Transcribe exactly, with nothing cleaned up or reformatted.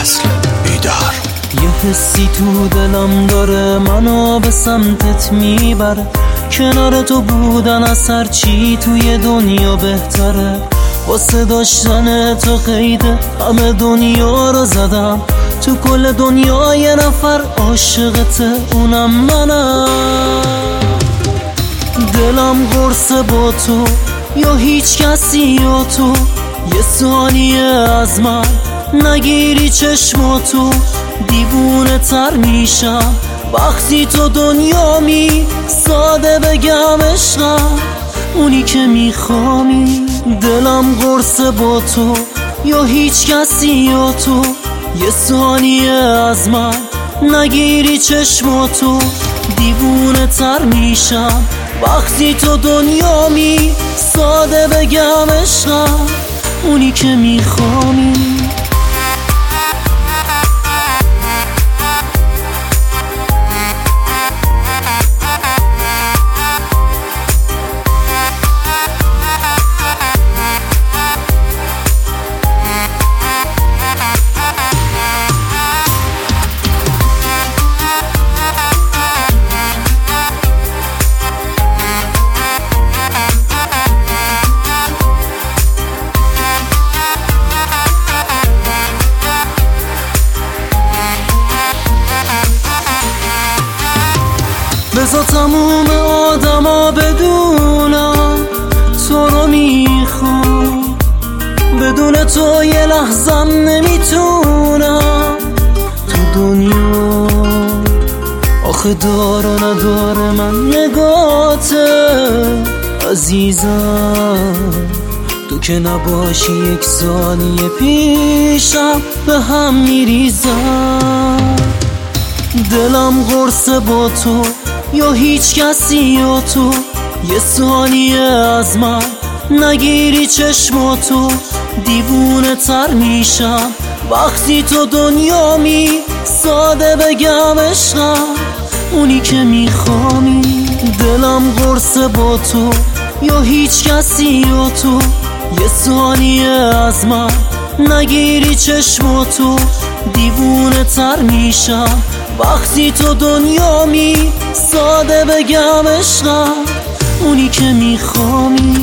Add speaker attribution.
Speaker 1: فصل بیدار.
Speaker 2: یه حسی تو دلم داره منو به سمتت میبره، کنار تو بودن از هر چی توی دنیا بهتره. واسه داشتن تو قید همه دنیا رو زدم، تو کل دنیا یه نفر عاشقته اونم منم. دلم قرصه با تو یا هیچ کسی یا تو، یه ثانیه از من نگیری چشماتو دیوونه تر میشم وقتی تو دنیامی. ساده بگم عشقم اونی که میخوامی. دلم قرصه با تو یا هیچ کسی یا تو، یه ثانیه از من نگیری چشماتو دیوونه تر میشم وقتی تو دنیامی. ساده بگم عشقم اونی که میخوامی. بذار تموم آدما بدونم تو رو میخوام، بدون تو یه لحظم نمیتونم. تو دنیا آخه دار و نداره من نگاته عزیزم، تو که نباشی یک ثانیه پیشم به هم میریزم. دلم قرصه با تو یا هیچ کسی یا تو، یه ثانیه از من نگیری چشماتو دیوونه تر میشم وقتی تو دنیامی. ساده بگم عشقم اونی که میخوامی. دلم قرصه با تو یا هیچ کسی یا تو، یه ثانیه از من نگیری چشماتو دیوونه تر میشم وقتی تو دنیامی. ساده بگم عشقم اونی که میخوامی.